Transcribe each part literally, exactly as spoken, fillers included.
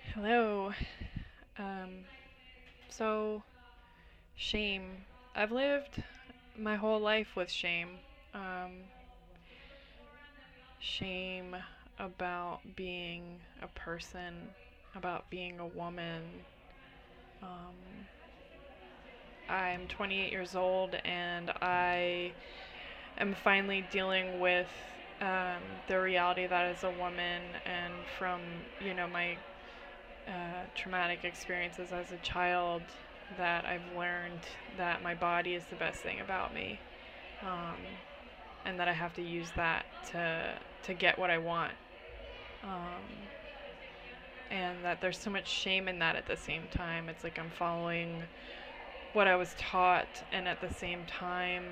Hello. Um, so, shame. I've lived my whole life with shame. Um, shame about being a person, about being a woman. Um, I'm twenty-eight years old and I am finally dealing with um, the reality that as a woman and from, you know, my uh, traumatic experiences as a child that I've learned that my body is the best thing about me, um, and that I have to use that to to get what I want, um, and that there's so much shame in that at the same time. It's like I'm following what I was taught, and at the same time,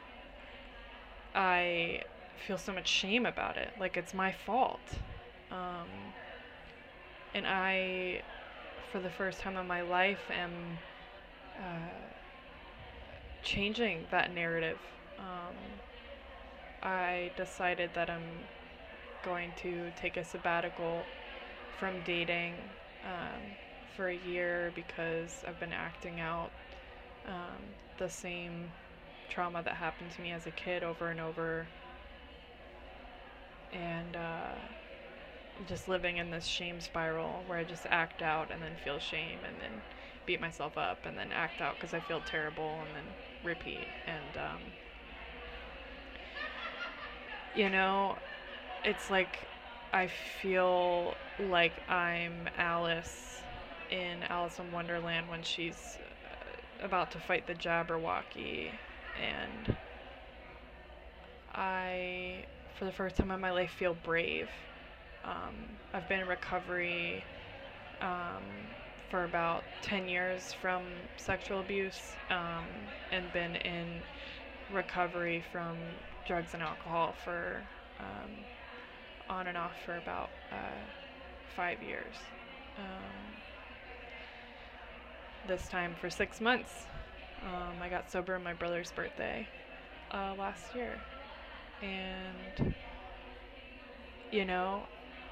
I feel so much shame about it. Like it's my fault. Um, and I, for the first time in my life, am uh, changing that narrative. Um, I decided that I'm going to take a sabbatical from dating um, for a year because I've been acting out um, the same trauma that happened to me as a kid over and over, and uh, just living in this shame spiral where I just act out and then feel shame and then beat myself up and then act out because I feel terrible and then repeat. And, um, you know, it's like I feel like I'm Alice in Alice in Wonderland when she's uh, about to fight the Jabberwocky, and I, for the first time in my life, feel brave. Um, I've been in recovery um, for about ten years from sexual abuse, um, and been in recovery from drugs and alcohol for um, on and off for about uh, five years. Um, this time for six months. Um, I got sober on my brother's birthday uh, last year. And, you know,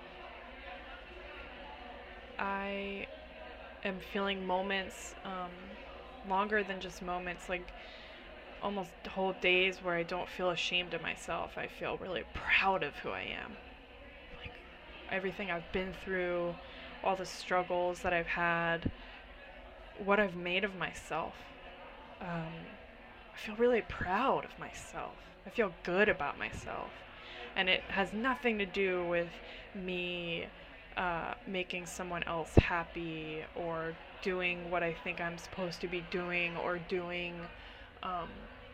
I am feeling moments um, longer than just moments, like almost whole days where I don't feel ashamed of myself. I feel really proud of who I am. Like everything I've been through, all the struggles that I've had, what I've made of myself. Um, I feel really proud of myself. I feel good about myself. And it has nothing to do with me uh, making someone else happy or doing what I think I'm supposed to be doing or doing um,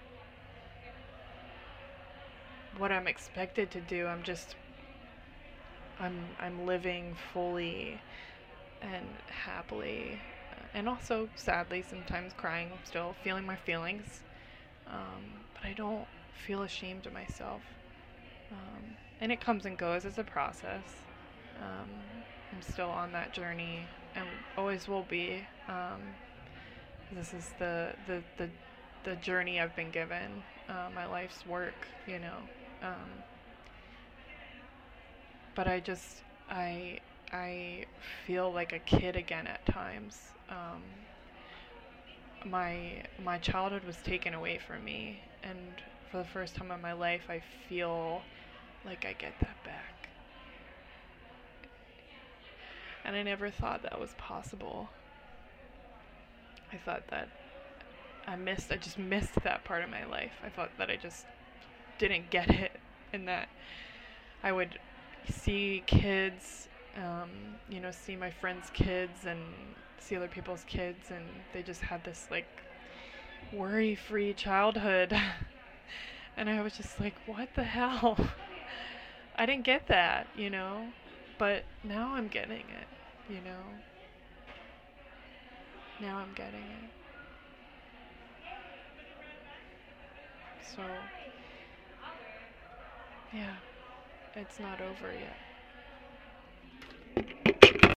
what I'm expected to do. I'm just, I'm, I'm living fully and happily, uh, and also sadly sometimes crying, still feeling my feelings, um, but I don't feel ashamed of myself. Um, and it comes and goes as a process. Um, I'm still on that journey and always will be. Um, this is the, the, the, the journey I've been given, uh, my life's work, you know. Um, but I just, I, I feel like a kid again at times. Um, my, my childhood was taken away from me, and for the first time in my life, I feel like I get that back. And I never thought that was possible. I thought that I missed, I just missed that part of my life. I thought that I just didn't get it, and that I would see kids, um, you know, see my friends' kids and see other people's kids, and they just had this, like, worry-free childhood. And I was just like, what the hell? I didn't get that, you know? But now I'm getting it, you know? Now I'm getting it. So, yeah, it's not over yet.